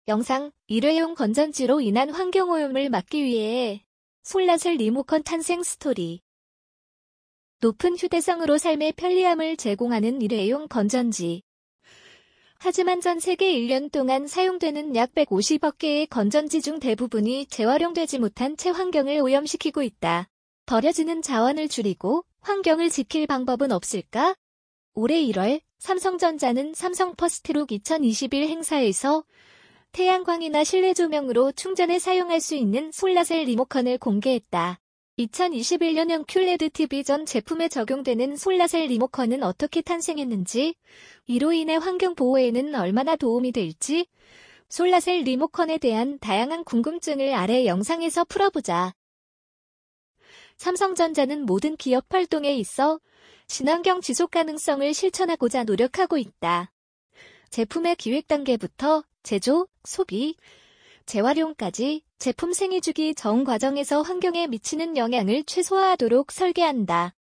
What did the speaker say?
영상, 일회용 건전지로 인한 환경오염을 막기 위해 솔라셀 리모컨 탄생 스토리. 높은 휴대성으로 삶의 편리함을 제공하는 일회용 건전지. 하지만 전 세계 1년 동안 사용되는 약 150억 개의 건전지 중 대부분이 재활용되지 못한 채 환경을 오염시키고 있다. 버려지는 자원을 줄이고 환경을 지킬 방법은 없을까? 올해 1월, 삼성전자는 삼성 퍼스트룩 2021 행사에서 태양광이나 실내 조명으로 충전해 사용할 수 있는 솔라셀 리모컨을 공개했다. 2021년형 큐레드 TV 전 제품에 적용되는 솔라셀 리모컨은 어떻게 탄생했는지, 이로 인해 환경 보호에는 얼마나 도움이 될지, 솔라셀 리모컨에 대한 다양한 궁금증을 아래 영상에서 풀어보자. 삼성전자는 모든 기업 활동에 있어 친환경 지속 가능성을 실천하고자 노력하고 있다. 제품의 기획 단계부터 제조, 소비, 재활용까지 제품 생애 주기 전 과정에서 환경에 미치는 영향을 최소화하도록 설계한다.